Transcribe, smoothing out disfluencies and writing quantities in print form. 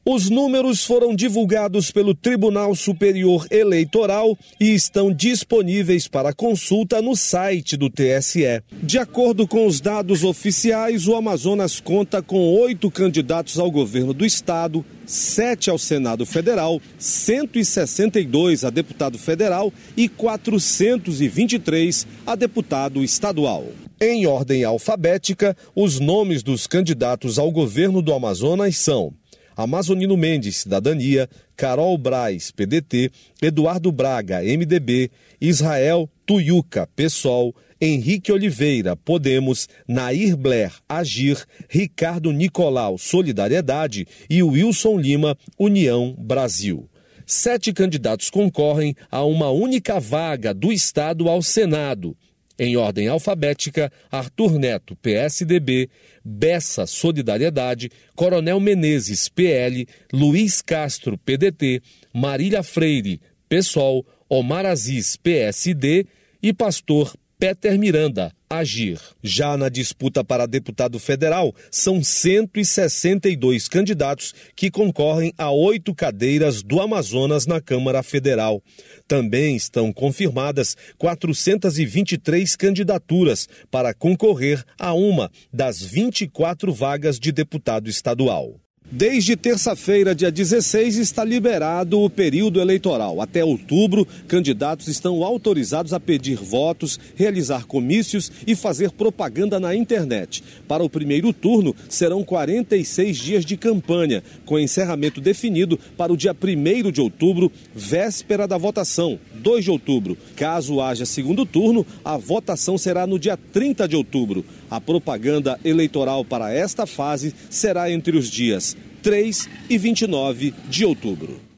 Os números foram divulgados pelo Tribunal Superior Eleitoral e estão disponíveis para consulta no site do TSE. De acordo com os dados oficiais, o Amazonas conta com 8 candidatos ao governo do estado, 7 ao Senado Federal, 162 a deputado federal e 423 a deputado estadual. Em ordem alfabética, os nomes dos candidatos ao governo do Amazonas são Amazonino Mendes, Cidadania, Carol Braz, PDT, Eduardo Braga, MDB, Israel Tuiuca, PSOL, Henrique Oliveira, Podemos, Nair Blair, Agir, Ricardo Nicolau, Solidariedade e Wilson Lima, União Brasil. 7 candidatos concorrem a uma única vaga do estado ao Senado. Em ordem alfabética, Arthur Neto, PSDB, Bessa, Solidariedade, Coronel Menezes, PL, Luiz Castro, PDT, Marília Freire, PSOL, Omar Aziz, PSD e Pastor Peter Miranda, Agir. Já na disputa para deputado federal, são 162 candidatos que concorrem a 8 cadeiras do Amazonas na Câmara Federal. Também estão confirmadas 423 candidaturas para concorrer a uma das 24 vagas de deputado estadual. Desde terça-feira, dia 16, está liberado o período eleitoral. Até outubro, candidatos estão autorizados a pedir votos, realizar comícios e fazer propaganda na internet. Para o primeiro turno, serão 46 dias de campanha, com encerramento definido para o dia 1º de outubro, véspera da votação, 2 de outubro. Caso haja segundo turno, a votação será no dia 30 de outubro. A propaganda eleitoral para esta fase será entre os dias 3 e 29 de outubro.